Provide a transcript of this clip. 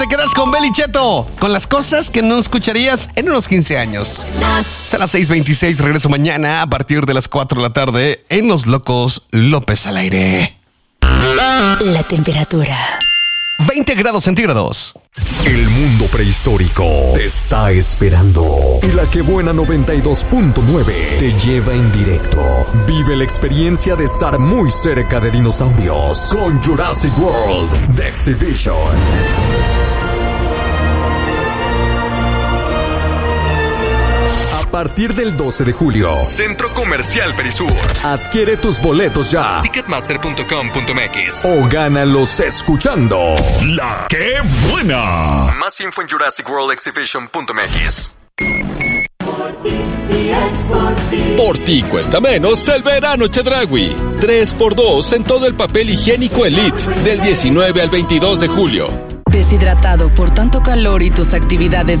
Te quedas con Beli Cheto, con las cosas que no escucharías en unos 15 años. Son las 6:26, regreso mañana a partir de las 4 de la tarde en Los Locos López al aire. La temperatura. 20 grados centígrados. El mundo prehistórico te está esperando. Y la que buena 92.9 te lleva en directo. Vive la experiencia de estar muy cerca de dinosaurios con Jurassic World The Exhibition. A partir del 12 de julio, Centro Comercial Perisur. Adquiere tus boletos ya. Ticketmaster.com.mx o gánalos escuchando La Que Buena. Más info en JurassicWorldExhibition.mx. Por ti cuesta menos el verano Chedraui. 3x2 en todo el papel higiénico Elite del 19 al 22 de julio. Deshidratado por tanto calor y tus actividades